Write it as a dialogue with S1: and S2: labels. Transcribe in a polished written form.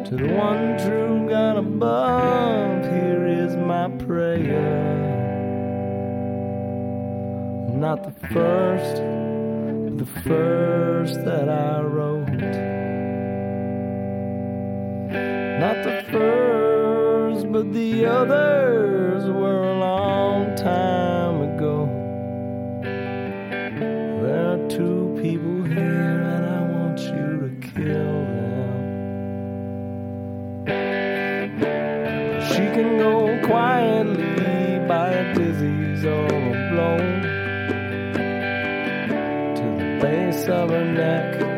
S1: To the one true God above, here is my prayer. Not the first, but the first that I wrote. Not the first, but the others were a long time ago. There are two people here and I want you to kill them. She can go quietly by a dizzy's or a blow to the base of her neck.